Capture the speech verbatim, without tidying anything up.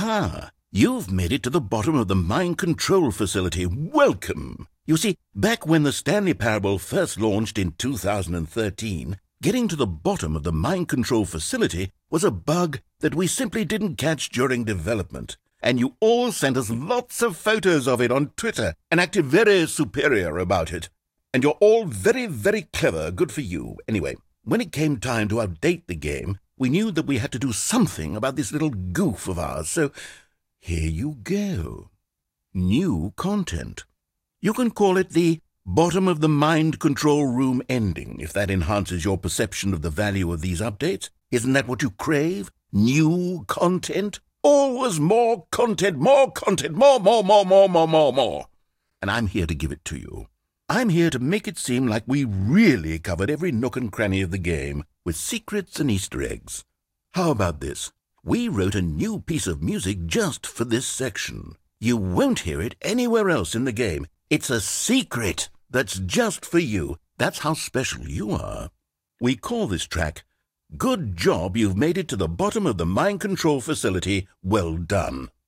Aha! You've made it to the bottom of the mind control facility. Welcome! You see, back when the Stanley Parable first launched in two thousand thirteen, getting to the bottom of the mind control facility was a bug that we simply didn't catch during development. And you all sent us lots of photos of it on Twitter and acted very superior about it. And you're all very, very clever. Good for you. Anyway, when it came time to update the game, we knew that we had to do something about this little goof of ours, so here you go. New content. You can call it the bottom of the mind control room ending, if that enhances your perception of the value of these updates. Isn't that what you crave? New content? Always more content, more content, more, more, more, more, more, more, more. And I'm here to give it to you. I'm here to make it seem like we really covered every nook and cranny of the game with secrets and Easter eggs. How about this? We wrote a new piece of music just for this section. You won't hear it anywhere else in the game. It's a secret that's just for you. That's how special you are. We call this track, Good Job You've Made It to the Bottom of the Mind Control Facility. Well done.